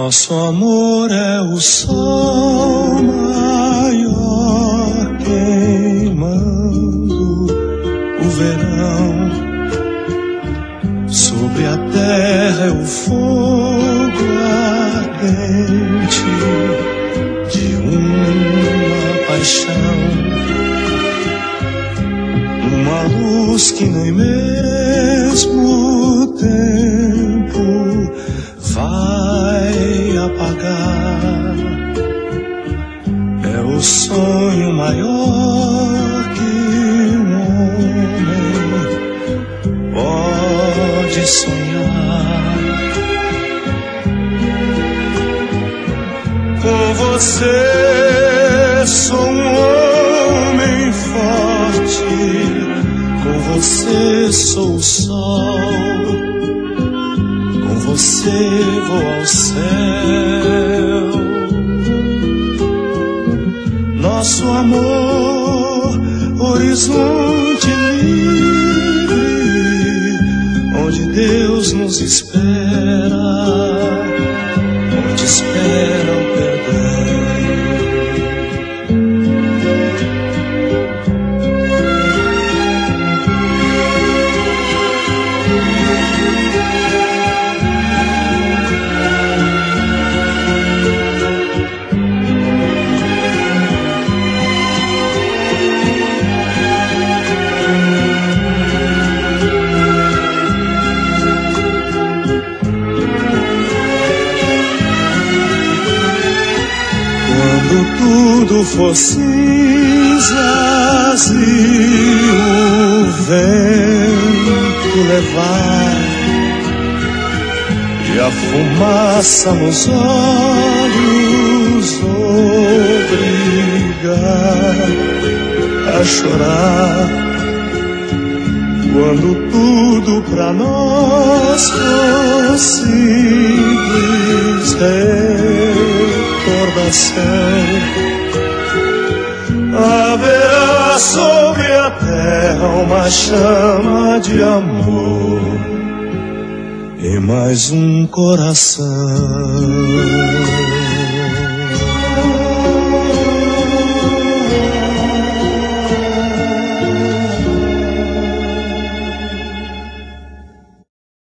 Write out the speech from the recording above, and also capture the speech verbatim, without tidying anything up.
Nosso amor é o sol maior queimando o verão. Sobre a terra é o fogo ardente de uma paixão. Uma luz que nem mesmo o tempo vai apagar. É o sonho maior que um homem pode sonhar. Com você sou um homem forte, com você sou o sol, com você vou ao céu. Nosso amor, horizonte livre, onde Deus nos espera, onde espera o perdão. Tudo for cinzas e o vento levar, e a fumaça nos olhos obrigar a chorar. Quando tudo pra nós for simples recordação, haverá sobre a terra uma chama de amor e mais um coração.